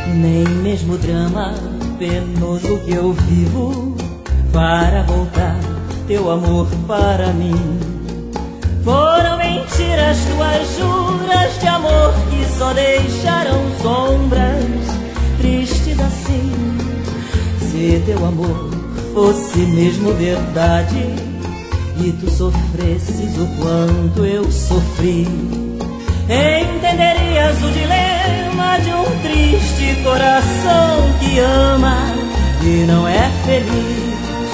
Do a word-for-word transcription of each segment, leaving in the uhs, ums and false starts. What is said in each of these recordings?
nem mesmo o drama penoso que eu vivo para voltar teu amor para mim. Foram mentiras tuas juras de amor que só deixaram sombras tristes assim. Se teu amor fosse mesmo verdade e tu sofresses o quanto eu sofri, entenderias o dilema de um triste coração que ama e não é feliz.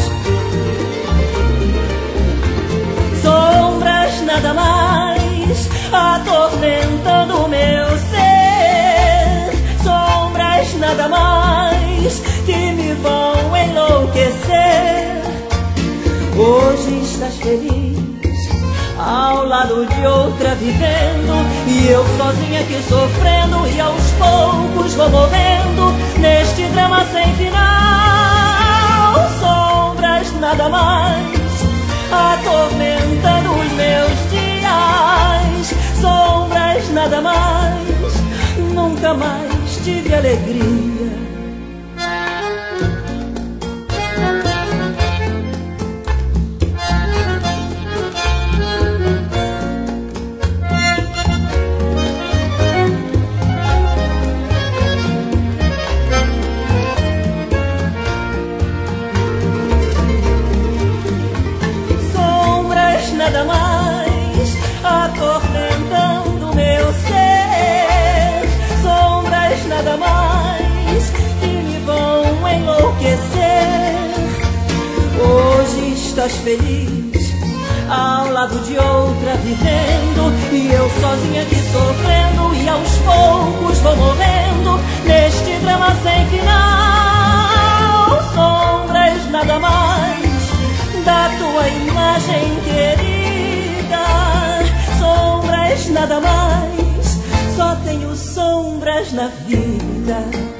Sombras nada mais atormentando o meu ser, sombras nada mais que me vão enlouquecer. Hoje estás feliz ao lado de outra vivendo, e eu sozinha aqui sofrendo, e aos poucos vou morrendo neste drama sem final. Sombras nada mais atormentando os meus dias, sombras nada mais, nunca mais tive alegria. Nada mais atormentando meu ser, sombras nada mais que me vão enlouquecer. Hoje estás feliz ao lado de outra vivendo, e eu sozinha aqui sofrendo, e aos poucos vou morrendo neste drama sem final. Sombras nada mais da tua imagem querida, sombras nada mais, só tenho sombras na vida.